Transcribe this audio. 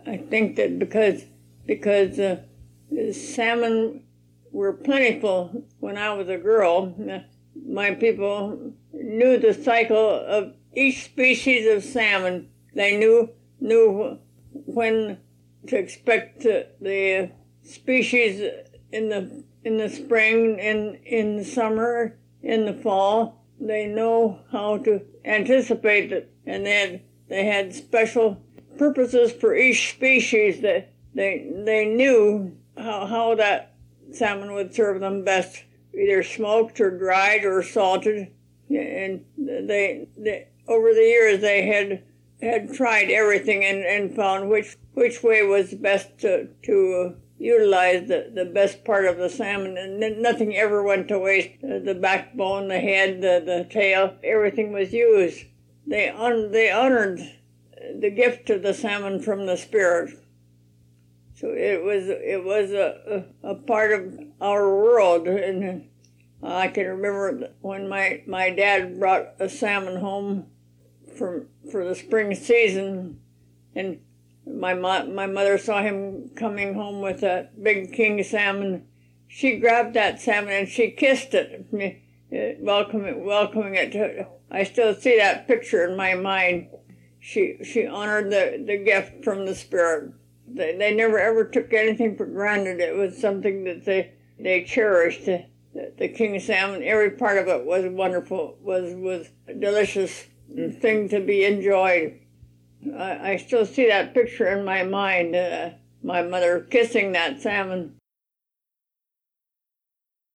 I think that because salmon were plentiful when I was a girl, my people knew the cycle of each species of salmon. They knew when to expect the species in the spring, in the summer, in the fall. They know how to anticipate it, and they had special purposes for each species. That they knew how that salmon would serve them best, either smoked or dried or salted. And they over the years they had tried everything and found which way was best to utilize the best part of the salmon, and nothing ever went to waste. The backbone, the head, the tail, everything was used. They honored the gift of the salmon from the spirit. So it was a part of our world, and I can remember when my dad brought a salmon home for the spring season, and my mother saw him coming home with that big king salmon. She grabbed that salmon and she kissed it, welcoming it to. I still see that picture in my mind. She honored the gift from the spirit. They never ever took anything for granted. It was something that they cherished. The king salmon, every part of it was wonderful, was a delicious thing to be enjoyed. I still see that picture in my mind, my mother kissing that salmon.